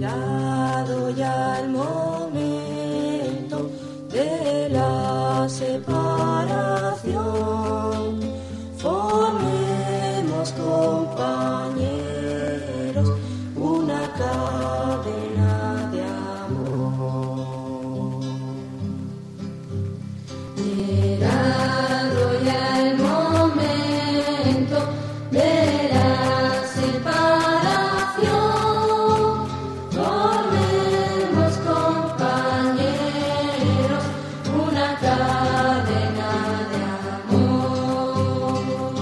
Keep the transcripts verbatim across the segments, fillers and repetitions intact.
Llegado ya el momento de la separación, formemos compañeros una cadena de amor. Llegado ya el momento de la separación, formemos compañeros una cadena de amor.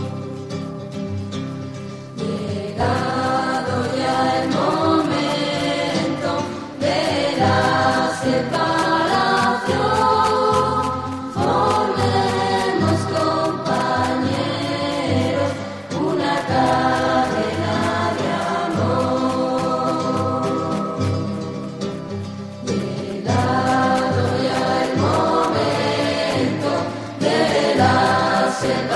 Llegado ya el momento de la separación, formemos compañeros una cadena de amor. Llegado ya el momento de la separación,